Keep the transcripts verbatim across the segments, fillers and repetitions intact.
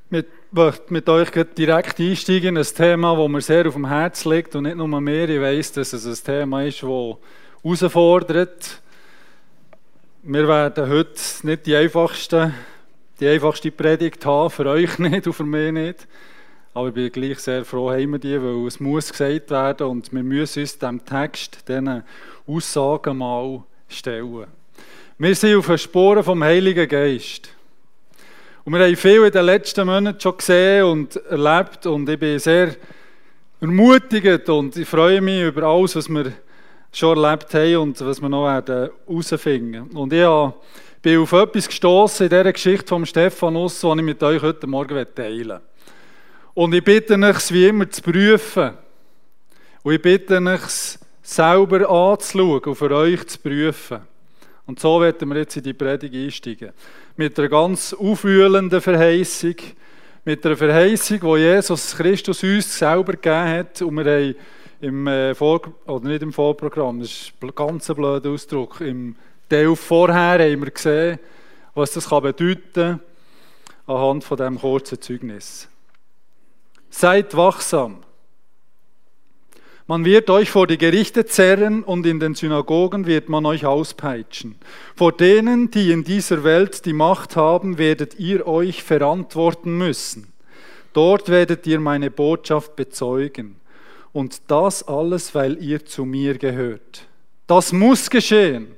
Ich möchte mit euch direkt einsteigen in ein Thema, das mir sehr auf dem Herzen liegt und nicht nur mir. Ich weiss, dass es ein Thema ist, das herausfordert. Wir werden heute nicht die einfachste, die einfachste Predigt haben, für euch nicht und für mich nicht. Aber ich bin gleich sehr froh, haben wir die, weil es muss gesagt werden und wir müssen uns diesem Text, diesen Aussagen mal stellen. Wir sind auf den Spuren vom Heiligen Geist. Und wir haben viel in den letzten Monaten schon gesehen und erlebt und ich bin sehr ermutigt und ich freue mich über alles, was wir schon erlebt haben und was wir noch herausfinden werden. Und ich bin auf etwas gestossen in dieser Geschichte von Stephanus, die ich mit euch heute Morgen teilen will. Und ich bitte euch, es wie immer zu prüfen. Und ich bitte euch, es selber anzuschauen und für euch zu prüfen. Und so werden wir jetzt in die Predigt einsteigen. Mit einer ganz aufwühlenden Verheißung, mit einer Verheißung, die Jesus Christus uns selber gegeben hat. Und wir haben im äh, Vor- oder nicht im Vorprogramm, das ist ein ganz blöder Ausdruck, im Teil vorher haben wir gesehen, was das bedeuten kann, anhand von diesem kurzen Zeugnis. Seid wachsam. Man wird euch vor die Gerichte zerren und in den Synagogen wird man euch auspeitschen. Vor denen, die in dieser Welt die Macht haben, werdet ihr euch verantworten müssen. Dort werdet ihr meine Botschaft bezeugen. Und das alles, weil ihr zu mir gehört. Das muss geschehen.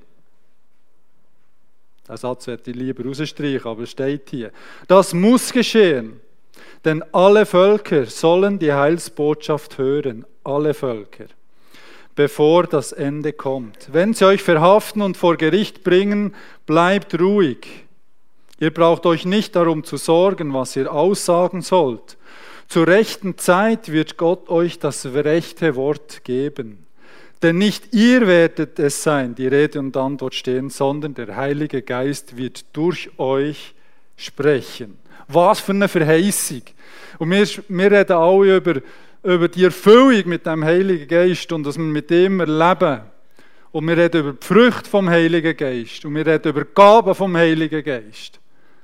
Den Satz werde ich lieber rausstreichen, aber es steht hier. Das muss geschehen. Denn alle Völker sollen die Heilsbotschaft hören, alle Völker, bevor das Ende kommt. Wenn sie euch verhaften und vor Gericht bringen, bleibt ruhig. Ihr braucht euch nicht darum zu sorgen, was ihr aussagen sollt. Zur rechten Zeit wird Gott euch das rechte Wort geben. Denn nicht ihr werdet es sein, die Rede und Antwort stehen, sondern der Heilige Geist wird durch euch sprechen. Was für eine Verheißung. Und wir, wir reden alle über, über die Erfüllung mit dem Heiligen Geist und dass wir mit ihm erleben. Und wir reden über die Früchte vom Heiligen Geist. Und wir reden über die Gaben vom Heiligen Geist.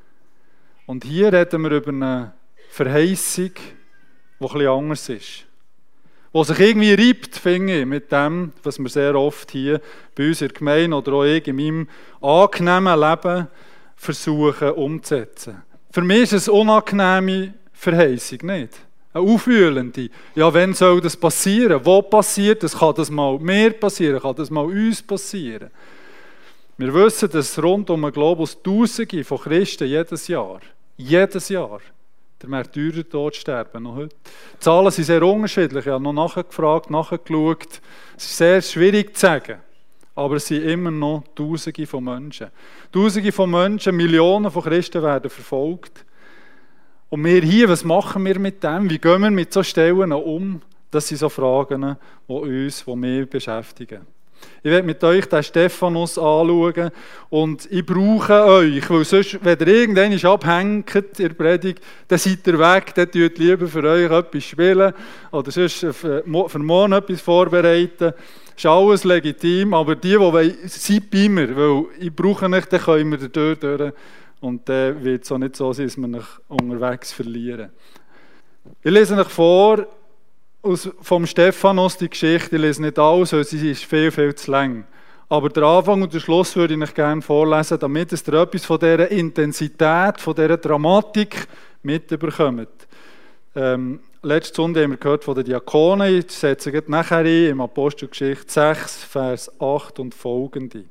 Und hier reden wir über eine Verheißung, die etwas anders ist. Die sich irgendwie reibt, finde ich, mit dem, was wir sehr oft hier bei uns in der Gemeinde oder auch ich in meinem angenehmen Leben versuchen umzusetzen. Für mich ist es eine unangenehme Verheißung, nicht? Eine aufwühlende. Ja, wann soll das passieren? Wo passiert das? Kann das mal mir passieren? Kann das mal uns passieren? Wir wissen, dass rund um den Globus Tausende von Christen jedes Jahr, jedes Jahr, der Märtyrertod sterben, noch heute. Die Zahlen sind sehr unterschiedlich. Ich habe noch nachgefragt, nachgeschaut. Es ist sehr schwierig zu sagen. Aber es sind immer noch Tausende von Menschen. Tausende von Menschen, Millionen von Christen werden verfolgt. Und wir hier, was machen wir mit dem? Wie gehen wir mit solchen Stellen um? Das sind so Fragen, die uns, die mich beschäftigen. Ich werde mit euch den Stephanus anschauen und ich brauche euch, weil sonst, wenn ihr irgendwann abhängt in der Predigt, dann seid ihr weg, dann tut lieber für euch etwas spielen oder sonst für morgen etwas vorbereiten. Das ist alles legitim, aber die, die wollen, seid bei mir, weil ich brauche nicht, dann können wir da durch und dann wird es auch nicht so sein, dass wir euch unterwegs verlieren. Ich lese euch vor, aus, vom Stephanus die Geschichte, ich lese nicht alles, weil sie ist viel, viel zu lang. Aber der Anfang und der Schluss würde ich euch gerne vorlesen, damit ihr etwas von dieser Intensität, von dieser Dramatik mitbekommt. Ähm, letzte Sonntag haben wir gehört von den Diakonen, ich setze jetzt nachher ein, im Apostelgeschichte sechs, Vers acht und folgende.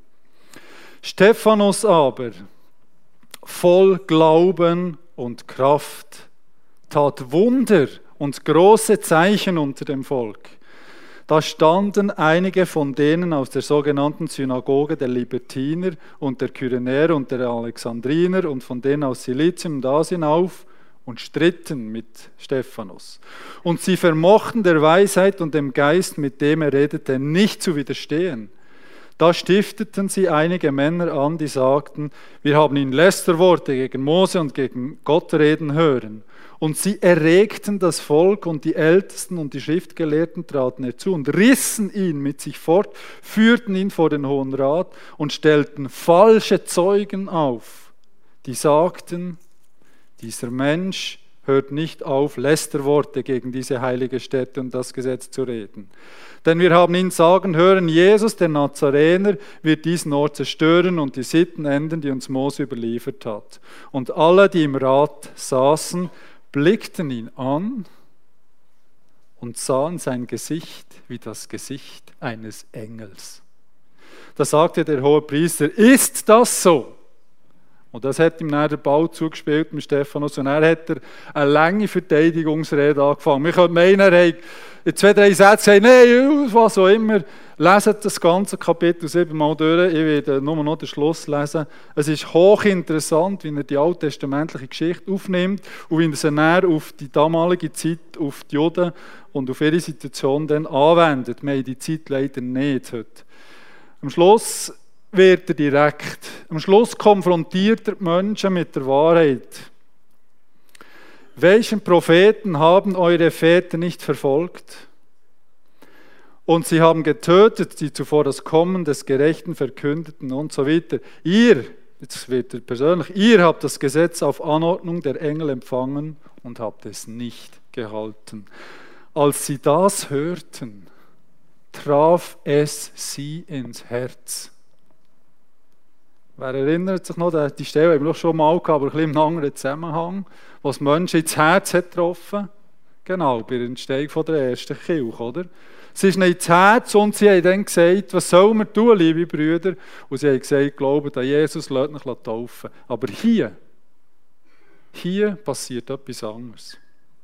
Stephanus aber, voll Glauben und Kraft, tat Wunder und große Zeichen unter dem Volk. Da standen einige von denen aus der sogenannten Synagoge der Libertiner und der Kyrenäer und der Alexandriner und von denen aus Silizien und Asien auf und stritten mit Stephanus. Und sie vermochten der Weisheit und dem Geist, mit dem er redete, nicht zu widerstehen. Da stifteten sie einige Männer an, die sagten, wir haben ihn Lästerworte gegen Mose und gegen Gott reden hören. Und sie erregten das Volk und die Ältesten und die Schriftgelehrten traten herzu und rissen ihn mit sich fort, führten ihn vor den Hohen Rat und stellten falsche Zeugen auf, die sagten, dieser Mensch hört nicht auf, Lästerworte gegen diese heilige Stätte und das Gesetz zu reden. Denn wir haben ihn sagen hören, Jesus, der Nazarener, wird diesen Ort zerstören und die Sitten ändern, die uns Mose überliefert hat. Und alle, die im Rat saßen, blickten ihn an und sahen sein Gesicht wie das Gesicht eines Engels. Da sagte der Hohepriester, ist das so? Und das hat ihm dann der Ball zugespielt, dem Stephanus, und er hat er eine lange Verteidigungsrede angefangen. Wir können meinen, er hat in zwei, drei Sätzen gesagt, nein, was auch immer, leset das ganze Kapitel siebenmal durch, ich werde nur noch den Schluss lesen. Es ist hochinteressant, wie er die alttestamentliche Geschichte aufnimmt und wie er sie dann auf die damalige Zeit, auf die Juden und auf ihre Situation dann anwendet. Wir haben die Zeit leider nicht heute. Am Schluss wird er direkt. Am Schluss konfrontiert er die Menschen mit der Wahrheit. Welchen Propheten haben eure Väter nicht verfolgt? Und sie haben getötet, die zuvor das Kommen des Gerechten verkündeten und so weiter. Ihr, jetzt wird er persönlich, ihr habt das Gesetz auf Anordnung der Engel empfangen und habt es nicht gehalten. Als sie das hörten, traf es sie ins Herz. Wer erinnert sich noch, die Stelle haben wir doch schon mal gehabt, aber ein bisschen im anderen Zusammenhang, was Menschen ins Herz hat getroffen. Genau, bei der Entstehung der ersten Kirche, oder? Es ist ihnen ins Herz und sie haben dann gesagt, was sollen wir tun, liebe Brüder? Und sie haben gesagt, glaubt an Jesus, lasst euch taufen. Aber hier, hier passiert etwas anderes.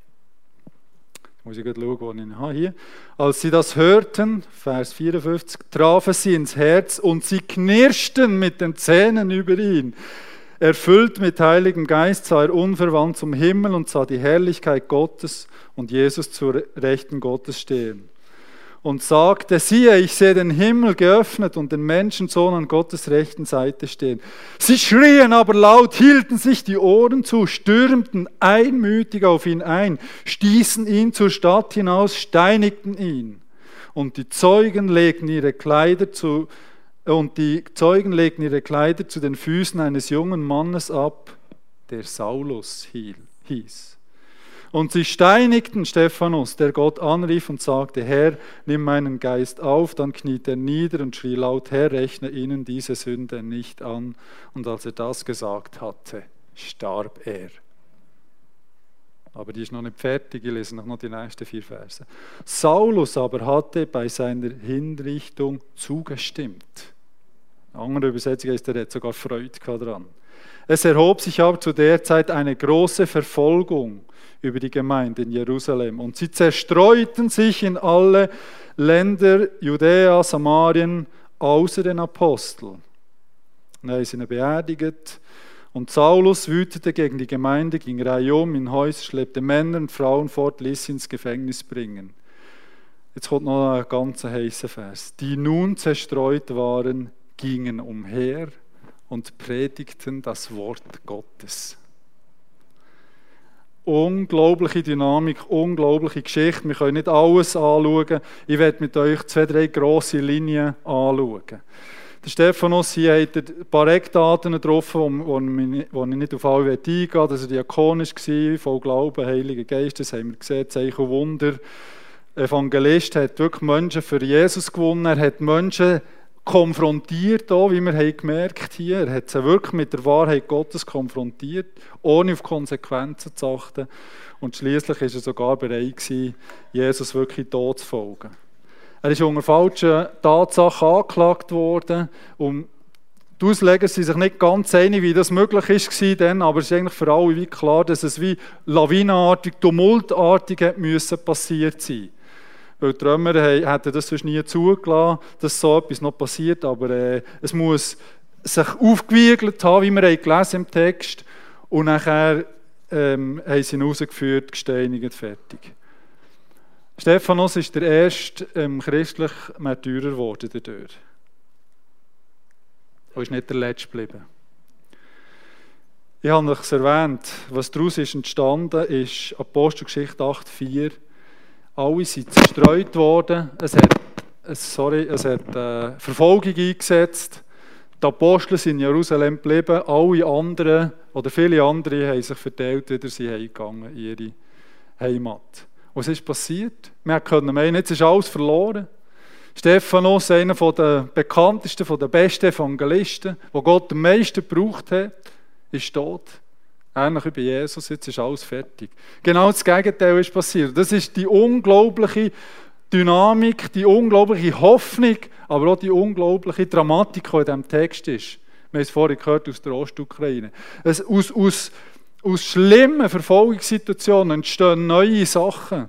Muss ich gerade schauen, wo ich ihn habe. Hier. Als sie das hörten, Vers vierundfünfzig, trafen sie ins Herz und sie knirschten mit den Zähnen über ihn. Erfüllt mit Heiligem Geist sah er unverwandt zum Himmel und sah die Herrlichkeit Gottes und Jesus zur Rechten Gottes stehen. Und sagte, siehe, ich sehe den Himmel geöffnet und den Menschensohn an Gottes rechten Seite stehen. Sie schrien aber laut, hielten sich die Ohren zu, stürmten einmütig auf ihn ein, stießen ihn zur Stadt hinaus, steinigten ihn. Und die Zeugen legten ihre Kleider zu, und die Zeugen legten ihre Kleider zu den Füßen eines jungen Mannes ab, der Saulus hieß. Und sie steinigten Stephanus, der Gott anrief und sagte, Herr, nimm meinen Geist auf. Dann kniete er nieder und schrie laut, Herr, rechne ihnen diese Sünde nicht an. Und als er das gesagt hatte, starb er. Aber die ist noch nicht fertig, ich lese noch die nächsten vier Verse. Saulus aber hatte bei seiner Hinrichtung zugestimmt. Eine andere Übersetzung ist, er hat sogar Freude daran. Es erhob sich aber zu der Zeit eine große Verfolgung über die Gemeinde in Jerusalem. Und sie zerstreuten sich in alle Länder Judäa, Samarien, außer den Aposteln. Dann haben sie ihn beerdigt. Und Saulus wütete gegen die Gemeinde, ging reihum in Häuser, schleppte Männer und Frauen fort, ließ sie ins Gefängnis bringen. Jetzt kommt noch ein ganz heißer Vers. Die nun zerstreut waren, gingen umher und predigten das Wort Gottes. Unglaubliche Dynamik, unglaubliche Geschichte. Wir können nicht alles anschauen. Ich werde mit euch zwei, drei grosse Linien anschauen. Der Stephanus, hier hat er ein paar Eckdaten getroffen, wo, wo ich nicht auf alle eingehen will, dass er diakonisch war, voll Glauben, Heiliger Geist, das haben wir gesehen, Zeichen und Wunder. Evangelist hat wirklich Menschen für Jesus gewonnen, er hat Menschen konfrontiert, auch, wie wir haben gemerkt hier. Er hat sie wirklich mit der Wahrheit Gottes konfrontiert, ohne auf Konsequenzen zu achten. Und schliesslich war er sogar bereit gewesen, Jesus wirklich tot zu folgen. Er ist unter falschen Tatsachen angeklagt worden. Und die Ausleger sind sich nicht ganz einig, wie das möglich war dann, aber es ist eigentlich für alle wie klar, dass es wie lawinenartig, tumultartig hat müssen passiert sein. Weil die Römer hätten das sonst nie zugelassen, dass so etwas noch passiert, aber äh, es muss sich aufgewiegelt haben, wie wir haben gelesen im Text, und nachher ähm, haben sie ihn rausgeführt, gesteinigt, fertig. Stephanus ist der erste ähm, christliche Märtyrer geworden dadurch. Er ist nicht der letzte geblieben. Ich habe es erwähnt, was daraus ist entstanden, ist Apostelgeschichte acht vier. Alle sind zerstreut worden. Es hat, sorry, es hat äh, Verfolgung eingesetzt. Die Apostel sind in Jerusalem geblieben, alle anderen, oder viele andere, haben sich verteilt, wieder sind heimgegangen in ihre Heimat. Was ist passiert? Wir können meinen, jetzt ist alles verloren. Stephanus, einer der bekanntesten, der besten Evangelisten, der Gott am meisten gebraucht hat, ist tot. Ähnlich wie bei Jesus, jetzt ist alles fertig. Genau das Gegenteil ist passiert. Das ist die unglaubliche Dynamik, die unglaubliche Hoffnung, aber auch die unglaubliche Dramatik, die in diesem Text ist. Wir haben es vorhin gehört aus der Ostukraine. Es, aus, aus, aus schlimmen Verfolgungssituationen entstehen neue Sachen.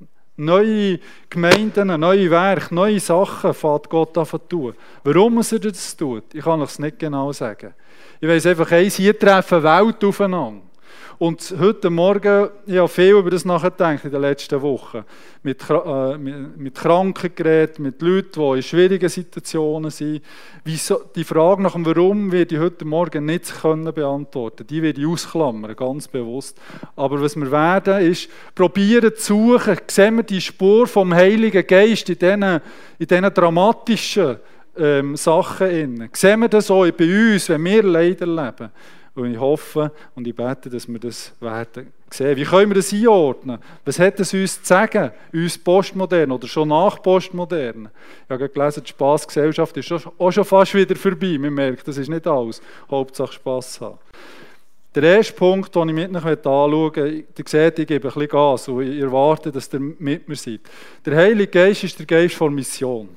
Neue Gemeinden, neue Werke, neue Sachen fängt Gott an zu tun. Warum er das tut, ich kann es nicht genau sagen. Ich weiss einfach eins, hier treffen Welt aufeinander. Und heute Morgen, ich habe viel über das nachgedacht in den letzten Wochen. Mit, äh, mit, mit Kranken geredet, mit Leuten, die in schwierigen Situationen sind. Wieso, die Frage nach dem Warum werde ich heute Morgen nicht können beantworten. Die werde ich ausklammern, ganz bewusst. Aber was wir werden, ist, probieren zu suchen, sehen wir die Spur vom Heiligen Geist in diesen, in diesen dramatischen ähm, Sachen. Sehen wir das auch bei uns, wenn wir Leid erleben? Und ich hoffe und ich bete, dass wir das werden sehen. Wie können wir das einordnen? Was hat es uns zu sagen? Uns postmodern oder schon nach postmodern? Ich habe gelesen, die Spassgesellschaft ist auch schon fast wieder vorbei. Man merkt, das ist nicht alles. Hauptsache Spass haben. Der erste Punkt, den ich mit euch anschauen möchte, ihr seht, ich gebe ein bisschen Gas und ich erwarte, dass ihr mit mir seid. Der Heilige Geist ist der Geist von Mission.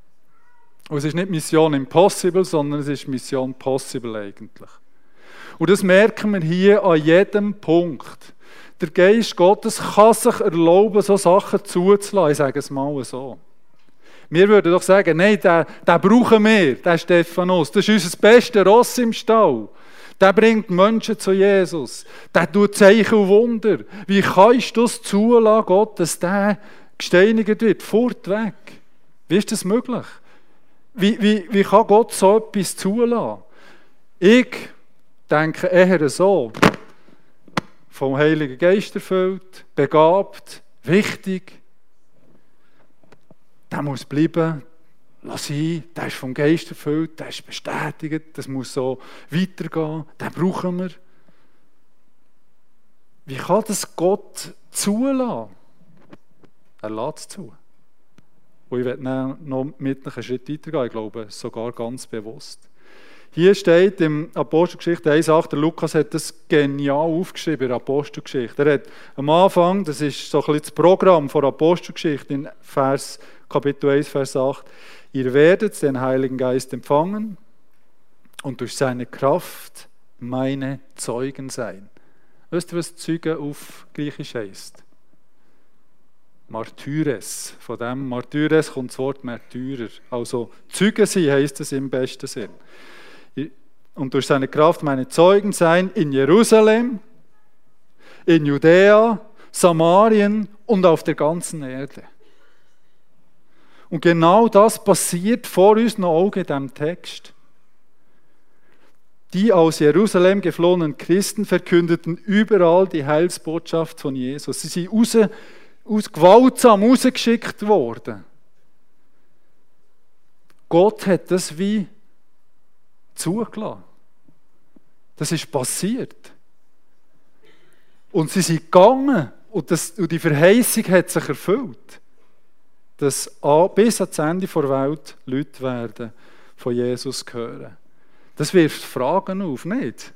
Und es ist nicht Mission Impossible, sondern es ist Mission Possible eigentlich. Und das merken wir hier an jedem Punkt. Der Geist Gottes kann sich erlauben, so Sachen zuzulassen. Ich sage es mal so. Wir würden doch sagen, nein, den, den brauchen wir, den Stephanus. Das ist unser bester Ross im Stall. Der bringt Menschen zu Jesus. Der tut Zeichen und Wunder. Wie kannst du es zulassen, Gott, dass der gesteinigt wird? Fortweg. Wie ist das möglich? Wie, wie, wie kann Gott so etwas zulassen? Ich denke eher so, vom Heiligen Geist erfüllt, begabt, wichtig. Der muss bleiben, lass sein, der ist vom Geist erfüllt, der ist bestätigt, das muss so weitergehen, den brauchen wir. Wie kann das Gott zulassen? Er lässt es zu. Und ich werde noch mit einem Schritt weitergehen, ich glaube sogar ganz bewusst. Hier steht im Apostelgeschichte eins acht, der Lukas hat das genial aufgeschrieben in der Apostelgeschichte. Er hat am Anfang, das ist so ein bisschen das Programm von der Apostelgeschichte in Vers, Kapitel eins, Vers acht, ihr werdet den Heiligen Geist empfangen und durch seine Kraft meine Zeugen sein. Wisst ihr, was Zeugen auf Griechisch heisst? Martyres. Von dem Martyres kommt das Wort Märtyrer. Also Zeugen sein heisst es im besten Sinn. Und durch seine Kraft meine Zeugen sein in Jerusalem, in Judäa, Samarien und auf der ganzen Erde. Und genau das passiert vor unseren Augen in diesem Text. Die aus Jerusalem geflohenen Christen verkündeten überall die Heilsbotschaft von Jesus. Sie sind raus, aus gewaltsam rausgeschickt worden. Gott hat das wie zugelassen. Das ist passiert. Und sie sind gegangen und, das, und die Verheißung hat sich erfüllt, dass bis ans Ende der Welt Leute werden von Jesus hören. Das wirft Fragen auf, nicht?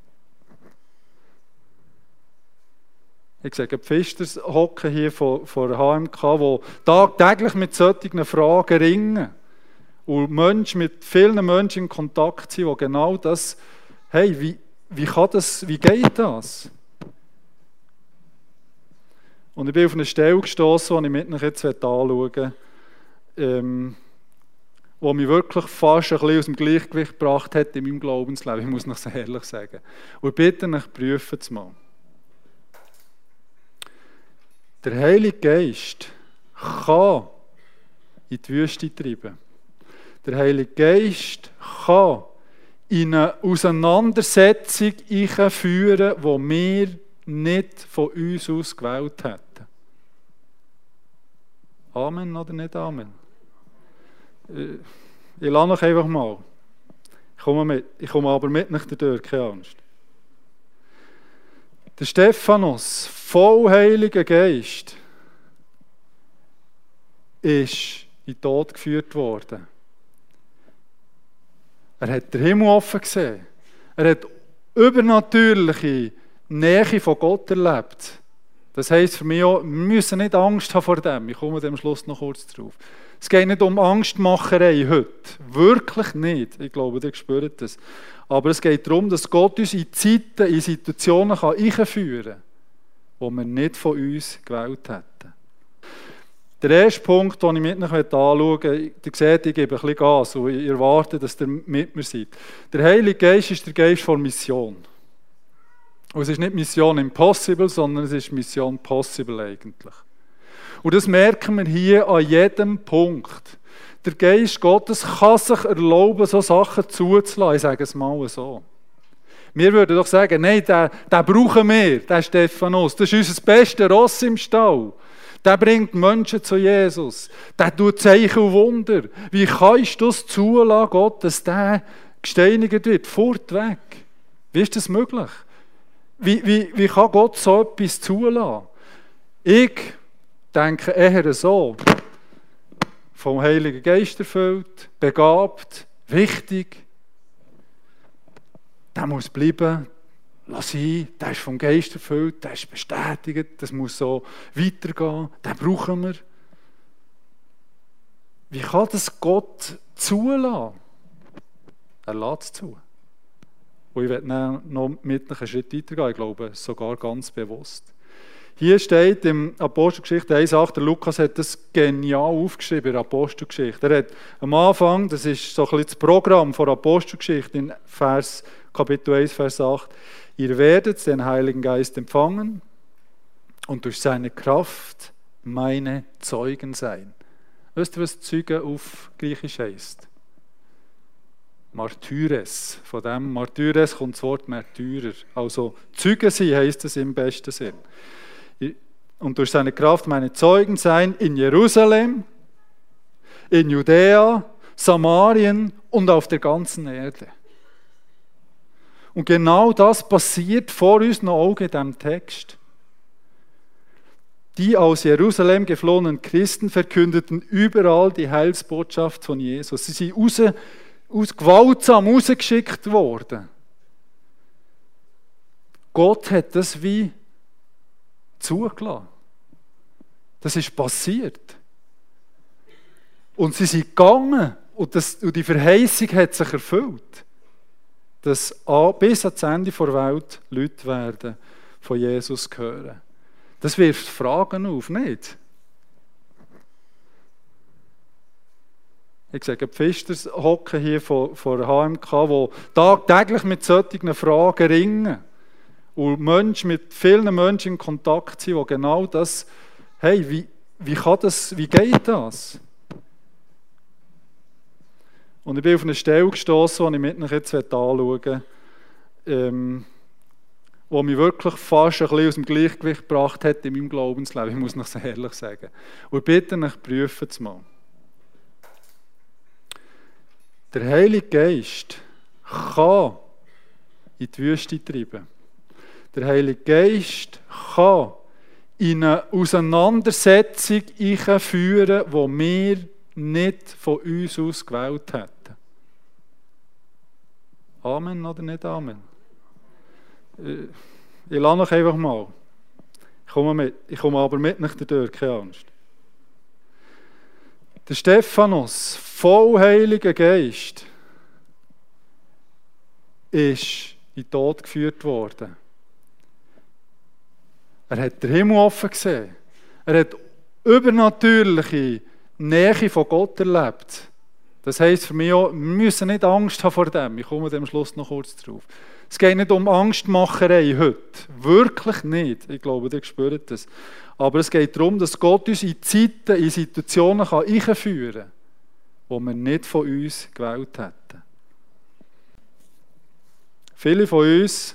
Ich sage, die Pfisters hocken hier von, von der H M K, die tagtäglich mit solchen Fragen ringen. Und Menschen mit vielen Menschen in Kontakt sind, die genau das, hey, wie, wie kann das, wie geht das? Und ich bin auf eine Stelle gestoßen, die ich mit euch jetzt anschauen möchte, ähm, die mich wirklich fast ein bisschen aus dem Gleichgewicht gebracht hat in meinem Glaubensleben. Ich muss noch so ehrlich sagen. Und ich bitte euch, prüfen es mal. Der Heilige Geist kann in die Wüste treiben. Der Heilige Geist kann in eine Auseinandersetzung führen, die wir nicht von uns aus gewählt hätten. Amen oder nicht Amen? Ich lasse euch einfach mal. Ich komme mit. Ich komme aber mit nach der Tür, keine Angst. Der Stephanus, voll Heiliger Geist, ist in den Tod geführt worden. Er hat den Himmel offen gesehen. Er hat übernatürliche Nähe von Gott erlebt. Das heisst für mich auch, wir müssen nicht Angst haben vor dem. Ich komme am Schluss noch kurz drauf. Es geht nicht um Angstmacherei heute. Wirklich nicht. Ich glaube, ihr spürt das. Aber es geht darum, dass Gott uns in Zeiten, in Situationen einführen kann, die wir nicht von uns gewählt hätten. Der erste Punkt, den ich mit euch anschauen möchte, ihr seht, ich gebe ein bisschen Gas und ich erwarte, dass ihr mit mir seid. Der Heilige Geist ist der Geist von Mission. Und es ist nicht Mission Impossible, sondern es ist Mission Possible eigentlich. Und das merken wir hier an jedem Punkt. Der Geist Gottes kann sich erlauben, so Sachen zuzulassen. Ich sage es mal so. Wir würden doch sagen, nein, den, den brauchen wir, den Stephanus. Das ist unser bester Ross im Stall. Der bringt Menschen zu Jesus. Der tut Zeichen und Wunder. Wie kannst du es zulassen, Gott, dass der gesteinigt wird? Fortweg. Wie ist das möglich? Wie, wie, wie kann Gott so etwas zulassen? Ich denke eher so. Vom Heiligen Geist erfüllt, begabt, wichtig. Der muss bleiben, lass sein, der ist vom Geist erfüllt, der ist bestätigt, das muss so weitergehen, den brauchen wir. Wie kann das Gott zulassen? Er lässt es zu. Und ich werde noch mit einem Schritt weitergehen, ich glaube sogar ganz bewusst. Hier steht im Apostelgeschichte eins acht, der Lukas hat das genial aufgeschrieben in der Apostelgeschichte. Er hat am Anfang, das ist so ein bisschen das Programm von der Apostelgeschichte in Vers, Kapitel eins, Vers acht, ihr werdet den Heiligen Geist empfangen und durch seine Kraft meine Zeugen sein. Wisst ihr, was Zeugen auf Griechisch heisst? Martyres. Von dem Martyres kommt das Wort Märtyrer. Also Zeugen sein heisst es im besten Sinn. Und durch seine Kraft meine Zeugen sein in Jerusalem, in Judäa, Samarien und auf der ganzen Erde. Und genau das passiert vor unseren Augen in diesem Text. Die aus Jerusalem geflohenen Christen verkündeten überall die Heilsbotschaft von Jesus. Sie sind raus, aus gewaltsam rausgeschickt worden. Gott hat das wie zugelassen. Das ist passiert. Und sie sind gegangen und, das, und die Verheißung hat sich erfüllt, dass bis ans Ende der Welt Leute werden von Jesus hören. Das wirft Fragen auf, nicht? Ich sage, die Pfisters hocken hier von, von der H M K, die tagtäglich mit solchen Fragen ringen. Und Menschen mit vielen Menschen in Kontakt sind, die genau das, hey, wie, wie kann das, wie geht das? Und ich bin auf eine Stelle gestoßen, die ich mit euch jetzt anschauen möchte, ähm, die mich wirklich fast ein bisschen aus dem Gleichgewicht gebracht hat in meinem Glaubensleben. Ich muss noch so ehrlich sagen. Und ich bitte euch, prüfen es mal. Der Heilige Geist kann in die Wüste treiben. Der Heilige Geist kann in eine Auseinandersetzung einführen, die wir nicht von uns aus gewählt hätten. Amen oder nicht Amen? Ich lasse euch einfach mal. Ich komme, mit. Ich komme aber mit nach der Tür, keine Angst. Der Stephanus, voll Heiliger Geist, ist in den Tod geführt worden. Er hat den Himmel offen gesehen. Er hat übernatürliche Nähe von Gott erlebt. Das heisst für mich auch, wir müssen nicht Angst haben vor dem. Ich komme am Schluss noch kurz drauf. Es geht nicht um Angstmacherei heute. Wirklich nicht. Ich glaube, ihr spürt das. Aber es geht darum, dass Gott uns in Zeiten, in Situationen einführen kann, die wir nicht von uns gewählt hätten. Viele von uns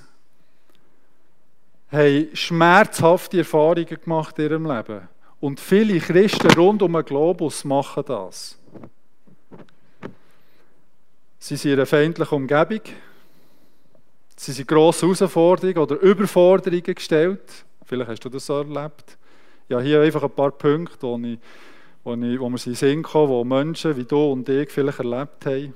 haben schmerzhafte Erfahrungen gemacht in ihrem Leben. Und viele Christen rund um den Globus machen das. Sie sind in einer feindlichen Umgebung. Sie sind grosse Herausforderungen oder Überforderungen gestellt. Vielleicht hast du das so erlebt. Ja, hier einfach ein paar Punkte, wo, ich, wo, ich, wo wir in den Sinn kommen, wo Menschen wie du und ich vielleicht erlebt haben.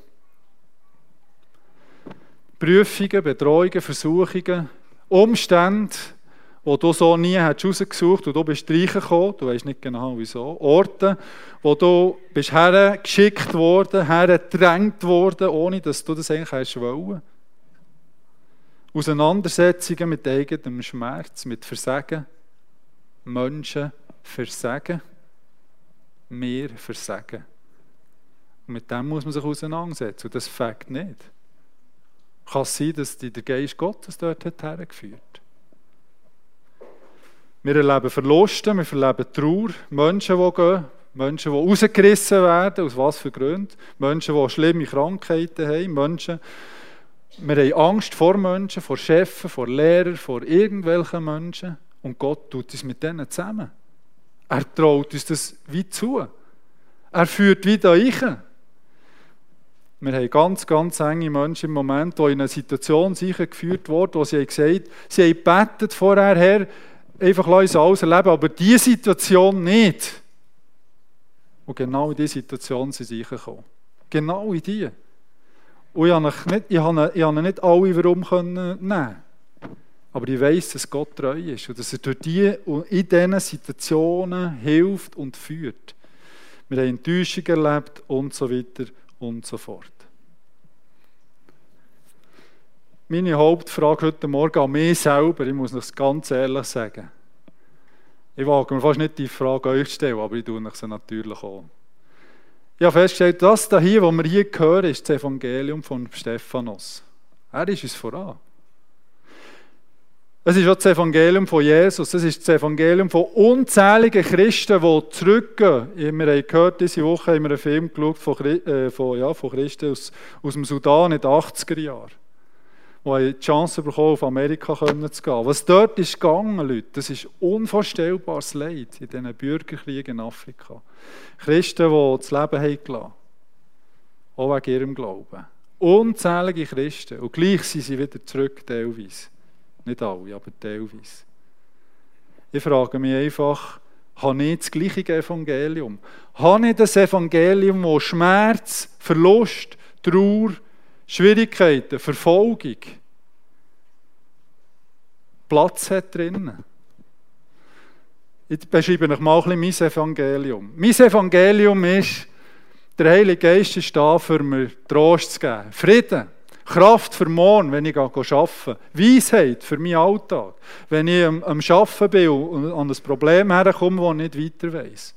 Prüfungen, Bedrohungen, Versuchungen, Umstände, die du so nie herausgesucht hast und du bist reingekommen, du weißt nicht genau wieso. Orte, wo du bist hergeschickt worden, hergedrängt worden, ohne dass du das eigentlich hast wollen. Auseinandersetzungen mit eigenem Schmerz, mit Versagen. Menschen versagen. Wir versagen. Und mit dem muss man sich auseinandersetzen. Und das fängt nicht. Kann es sein, dass dich der Geist Gottes dort hat hergeführt hat? Wir erleben Verluste, wir erleben Trauer, Menschen, die gehen, Menschen, die rausgerissen werden, aus was für Gründen, Menschen, die schlimme Krankheiten haben, Menschen, wir haben Angst vor Menschen, vor Chefen, vor Lehrern, vor irgendwelchen Menschen und Gott tut uns mit denen zusammen. Er traut uns das wie zu. Er führt wie da rein. Wir haben ganz, ganz enge Menschen im Moment, die in eine Situation sicher geführt wurden, wo sie gesagt haben, sie haben gebetet vorher her, einfach lass uns alles erleben, aber diese Situation nicht. Und genau in diese Situation sind sie gekommen. Genau in die. Und ich habe nicht, ich habe, ich habe nicht alle warum können nehmen. Aber ich weiss, dass Gott treu ist und dass er durch die in diesen Situationen hilft und führt. Wir haben Enttäuschung erlebt und so weiter und so fort. Meine Hauptfrage heute Morgen an mich selber, ich muss es ganz ehrlich sagen. Ich wage mir fast nicht die Frage an euch zu stellen, aber ich tue euch sie natürlich auch. Ich habe festgestellt, das hier, was wir hier hören, ist das Evangelium von Stephanus. Er ist uns voran. Es ist auch das Evangelium von Jesus. Es ist das Evangelium von unzähligen Christen, die zurückgehen. Wir haben gehört, diese Woche haben wir einen Film geschaut von, äh, von, ja, von Christen aus, aus dem Sudan in den achtziger Jahren. Die die Chance bekommen, auf Amerika zu gehen. Was dort ist gegangen, Leute, das ist unvorstellbares Leid in diesen Bürgerkriegen in Afrika. Christen, die das Leben haben gelassen, auch wegen ihrem Glauben. Unzählige Christen. Und gleich sind sie wieder zurück, teilweise. Nicht alle, aber teilweise. Ich frage mich einfach, habe ich das gleiche Evangelium? Habe ich das Evangelium, das Schmerz, Verlust, Trauer, Schwierigkeiten, Verfolgung Platz hat drinnen? Ich beschreibe euch mal ein bisschen mein Evangelium. Mein Evangelium ist, der Heilige Geist ist da, für mir Trost zu geben. Frieden, Kraft für morgen, wenn ich arbeite. Weisheit für meinen Alltag. Wenn ich am, am Arbeiten bin und an ein Problem herkomme, das ich nicht weiter weiss.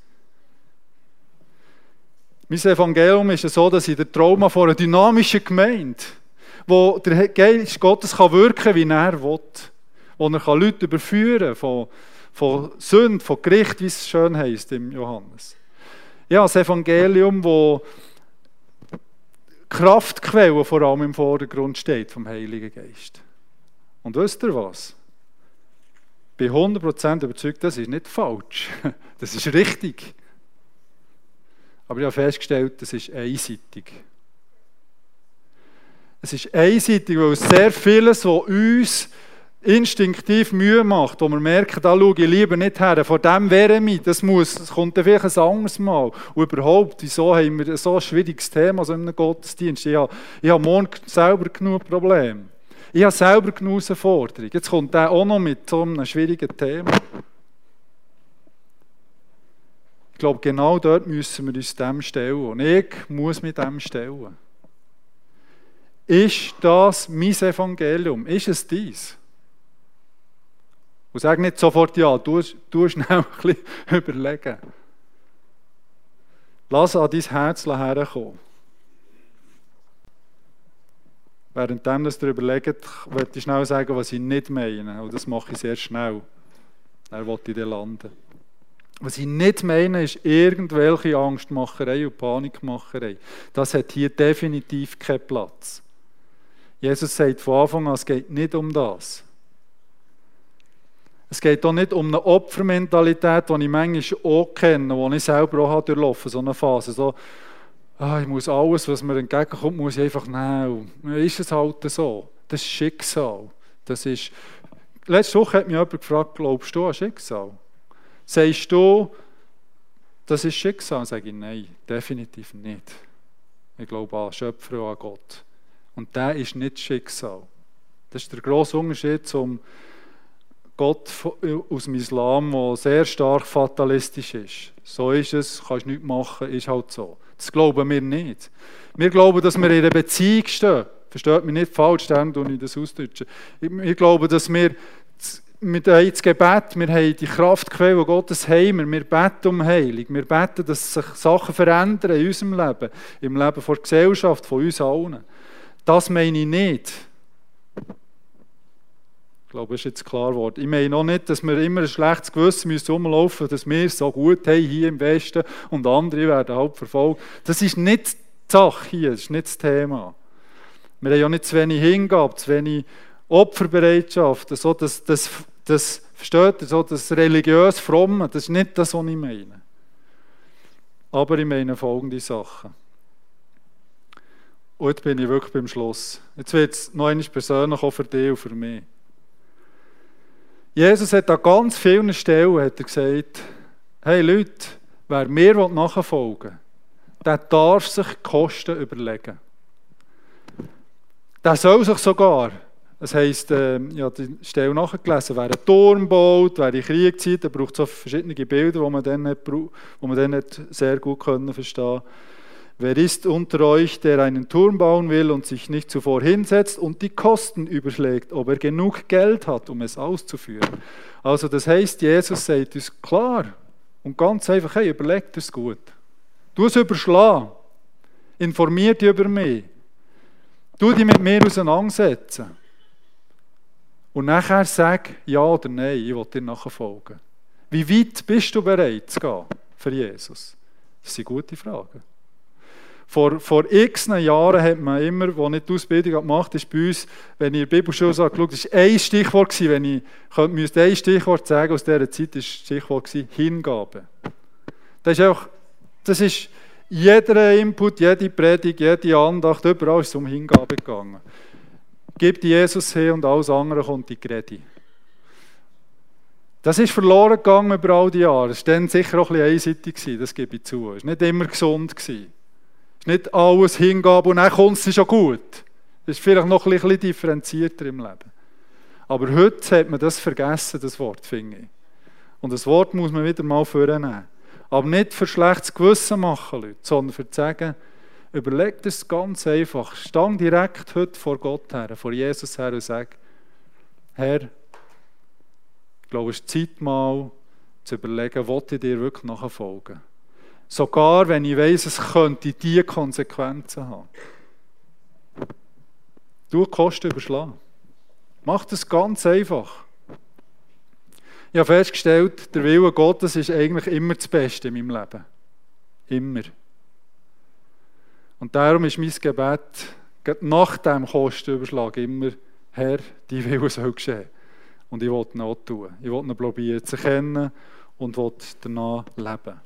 Mein Evangelium ist so, dass ich den Trauma von einer dynamischen Gemeinde, wo der Geist Gottes kann wirken, wie er will. Wo er Leute überführen kann von, von Sünde, von Gericht, wie es schön heisst im Johannes. Ja, das Evangelium, wo Kraftquelle vor allem im Vordergrund steht vom Heiligen Geist. Und wisst ihr was? Ich bin hundert Prozent überzeugt, das ist nicht falsch. Das ist richtig. Aber ich habe festgestellt, das ist einseitig. Es ist einseitig, weil es sehr vieles, was uns instinktiv Mühe macht, wo wir merken, da schaue ich lieber nicht her, vor dem wehre ich mich, das, muss, das kommt dann vielleicht ein anderes Mal. Und überhaupt, wieso haben wir so ein schwieriges Thema so in einem Gottesdienst? Ich habe, ich habe morgen selber genug Probleme. Ich habe selber genug Herausforderungen. Jetzt kommt der auch noch mit so einem schwierigen Thema. Ich glaube, genau dort müssen wir uns dem stellen. Und ich muss mich dem stellen. Ist das mein Evangelium? Ist es dies? Und sag nicht sofort ja, du, du schnell ein bisschen überlegen. Lass an dein Herz herkommen. Währenddem du überlegt, möchte ich schnell sagen, was ich nicht meine. Und das mache ich sehr schnell. Dann will ich dann landen. Was ich nicht meine, ist irgendwelche Angstmacherei und Panikmacherei. Das hat hier definitiv keinen Platz. Jesus sagt von Anfang an, es geht nicht um das. Es geht auch nicht um eine Opfermentalität, die ich manchmal auch kenne, die ich selber auch durchlaufen habe, so eine Phase. So, ah, ich muss alles, was mir entgegenkommt, muss ich einfach nehmen. Ist es halt so. Das ist Schicksal. Das ist, letzte Woche hat mich jemand gefragt, glaubst du an Schicksal? Sagst du, das ist Schicksal? Dann sage ich, nein, definitiv nicht. Ich glaube an Schöpfer und an Gott. Und der ist nicht Schicksal. Das ist der grosse Unterschied zum Gott aus dem Islam, der sehr stark fatalistisch ist. So ist es, kannst nichts machen, ist halt so. Das glauben wir nicht. Wir glauben, dass wir in einer Beziehung stehen. Versteht mich nicht falsch, dann tue ich das ausdeutschen. Wir glauben, dass wir mit das Gebet, wir haben die Kraftquelle Gottes Heimer, wir beten um Heilung, wir beten, dass sich Sachen verändern in unserem Leben, im Leben der Gesellschaft, von uns allen. Das meine ich nicht. Ich glaube, das ist jetzt klar geworden. Ich meine auch nicht, dass wir immer ein schlechtes Gewissen müssen rumlaufen müssen, dass wir es so gut haben hier im Westen und andere werden halt verfolgt. Das ist nicht die Sache hier, das ist nicht das Thema. Wir haben ja nicht zu wenig Hingabe, zu wenig Opferbereitschaft, so das, das, das, versteht ihr, so das religiös Fromme, das ist nicht das, was ich meine. Aber ich meine folgende Sachen. Und jetzt bin ich wirklich beim Schluss. Jetzt wird es noch einmal persönlich auch für dich und für mich. Jesus hat an ganz vielen Stellen hat er gesagt, hey Leute, wer mir nachfolgen will, der darf sich die Kosten überlegen. Der soll sich sogar, das heisst, äh, ich habe die Stelle nachgelesen, wer einen Turm baut, wer in den Krieg zieht, der braucht so verschiedene Bilder, die man dann nicht, die man dann nicht sehr gut können verstehen. Wer ist unter euch, der einen Turm bauen will und sich nicht zuvor hinsetzt und die Kosten überschlägt, ob er genug Geld hat, um es auszuführen? Also das heisst, Jesus sagt uns klar und ganz einfach, hey, überleg dir es gut. Du es überschlagen. Informier dich über mich. Du dich mit mir auseinandersetzen. Und nachher sag ja oder nein, ich will dir nachfolgen. Wie weit bist du bereit zu gehen für Jesus? Das sind gute Fragen. Vor, vor x Jahren hat man immer, als ich die Ausbildung gemacht habe, ist bei uns, wenn ich in der Bibelschule so geschaut habe, das war ein Stichwort, wenn ich könnte, müsste ein Stichwort sagen aus dieser Zeit, war das Stichwort Hingabe. Das ist auch, das ist jeder Input, jede Predigt, jede Andacht, überall ist es um Hingabe gegangen. Gib Jesus her und alles andere kommt in die Rede. Das ist verloren gegangen über all die Jahre. Es war dann sicher auch ein bisschen einseitig, das gebe ich zu. Es war nicht immer gesund. Es ist nicht alles Hingabe und dann kommt es schon gut. Das ist vielleicht noch ein bisschen differenzierter im Leben. Aber heute hat man das vergessen, das Wort, finde ich. Und das Wort muss man wieder mal vornehmen. Aber nicht für schlechtes Gewissen machen, Leute, sondern für zu sagen, überleg dir es ganz einfach. Stang direkt heute vor Gott her, vor Jesus her und sag, Herr, ich glaube, es ist Zeit mal zu überlegen, will ich dir wirklich nachfolgen? Sogar wenn ich weiss, es könnte diese Konsequenzen haben. Du die Kosten überschlagen. Mach das ganz einfach. Ich habe festgestellt, der Wille Gottes ist eigentlich immer das Beste in meinem Leben. Immer. Und darum ist mein Gebet, nach dem Kostenüberschlag immer, Herr, dein Wille soll geschehen. Und ich will ihn auch tun. Ich will ihn probieren zu erkennen und will danach leben.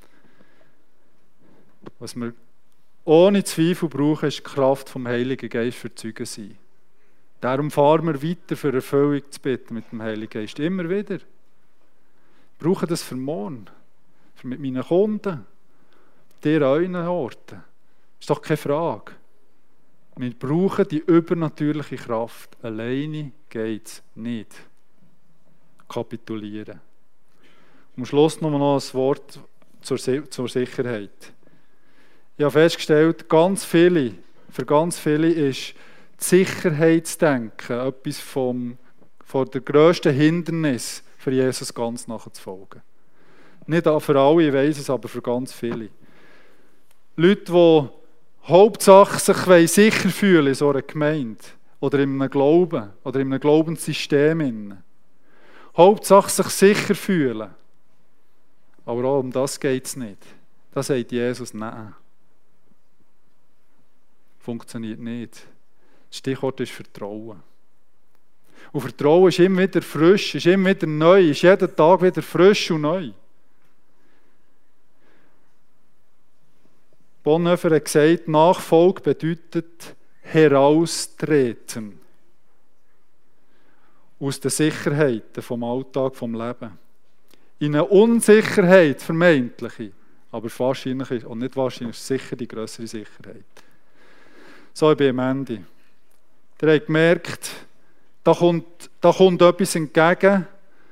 Was wir ohne Zweifel brauchen, ist die Kraft vom Heiligen Geist für Zeugen sein. Darum fahren wir weiter, für Erfüllung zu bitten mit dem Heiligen Geist. Immer wieder. Wir brauchen das für morgen. Für mit meinen Kunden. Dir an euren Orten. Ist doch keine Frage. Wir brauchen die übernatürliche Kraft. Alleine geht es nicht. Kapitulieren. Am Schluss noch mal ein Wort zur, zur Sicherheit. Ich habe festgestellt, ganz viele, für ganz viele ist das Sicherheitsdenken etwas vom, von der grössten Hindernis, für Jesus ganz nachzufolgen. Nicht für alle, ich weiss es, aber für ganz viele. Leute, die Hauptsache sich sicher fühlen in so einer Gemeinde oder in einem Glauben oder in einem Glaubenssystem. Hauptsache sich sicher fühlen. Aber auch um das geht es nicht. Da sagt Jesus, nein. Funktioniert nicht. Das Stichwort ist Vertrauen. Und Vertrauen ist immer wieder frisch, ist immer wieder neu, ist jeden Tag wieder frisch und neu. Bonhoeffer hat gesagt, Nachfolge bedeutet heraustreten aus den Sicherheiten vom Alltag, vom Leben. In eine Unsicherheit, vermeintliche, aber wahrscheinlich ist, und nicht wahrscheinlich, ist sicher die grössere Sicherheit. So, ich bin am Ende. Ihr habt gemerkt, da kommt, da kommt etwas entgegen,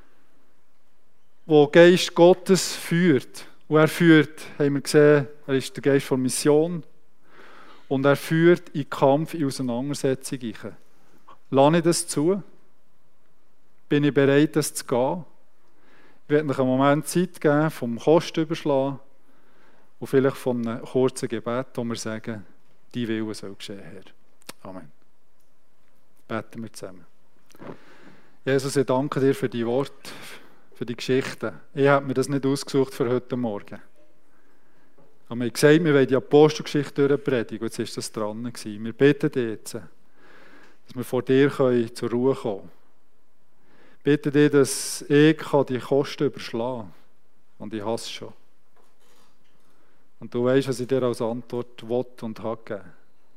wo Geist Gottes führt. Und er führt, haben wir gesehen, er ist der Geist von Mission. Und er führt in Kampf, in Auseinandersetzung. Lasse ich das zu? Bin ich bereit, das zu gehen? Ich werde euch einen Moment Zeit geben, vom Kostenüberschlagen und vielleicht von einem kurzen Gebet, wo wir sagen, dein Wille soll geschehen, Herr. Amen. Beten wir zusammen. Jesus, ich danke dir für die Worte, für die Geschichten. Ich habe mir das nicht ausgesucht für heute Morgen. Aber wir haben gesagt, wir wollen die Apostelgeschichte durchpredigen. Jetzt ist das dran gewesen. Wir beten dich jetzt, dass wir vor dir können zur Ruhe kommen können. Ich bitte dich, dass ich die Kosten überschlagen kann. Und ich hasse es schon. Und du weißt, was ich dir als Antwort will und habe gegeben.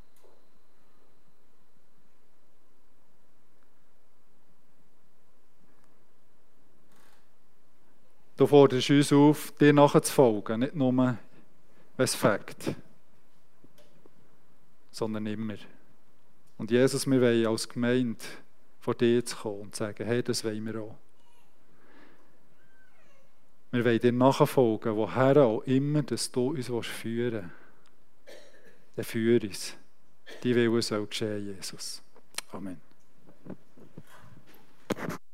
Du forderst uns auf, dir nachzufolgen, nicht nur, wenn es fängt, sondern immer. Und Jesus, wir wollen als Gemeinde vor dir zu kommen und sagen, hey, das wollen wir auch. Wir wollen dir nachfolgen, woher auch immer, dass du uns führen willst. Dann führe uns. Die Wille soll geschehen, Jesus. Amen.